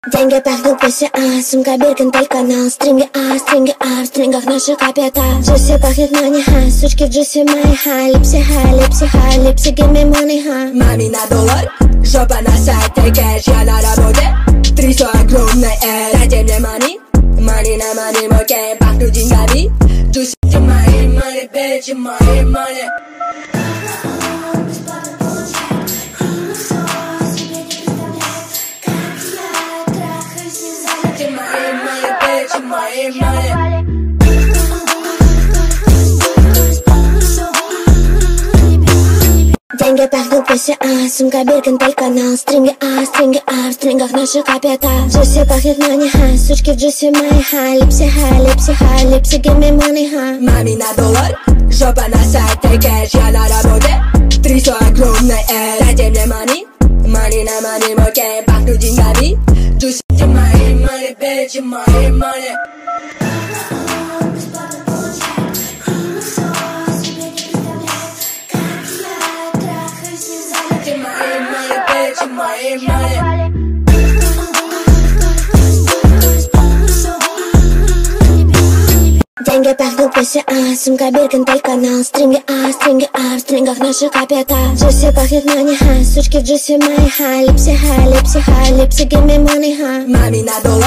Деньги пахнут PCA, сумка Биркин, телеканал. Стринги в стрингах наши капета. Джуси пахнет money, ха, сучки в джуси мои, ха. Липси, give me money, ха. Мами на доллар, жопа на сайте, кэш, я на работе. Трясу огромное, дайте мне money. Money на money, мой кэм, пахну деньгами. Джуси, мои money, bitch, мои money. Деньги пахнут PCA, сумка Биркин, телеканал. Стринги в стрингах наши капета. Джуси пахнет money, ха, сучки в джуси мои, ха. Липси, give me money, ха. Мами на доллар, жопа на сайте, кэш, я на работе. Трясу огромное, дайте мне money. Money на money, мой кэм, пахну деньгами. Джуси, мои money, bitch, мои money. Деньги пахнут PCA, сумка Биркин, телеканал. Стринги в стрингах наши капета. Джуси пахнет money, ха, сучки в джуси мои, ха. Липси, give me money, ха. Мами на доллар.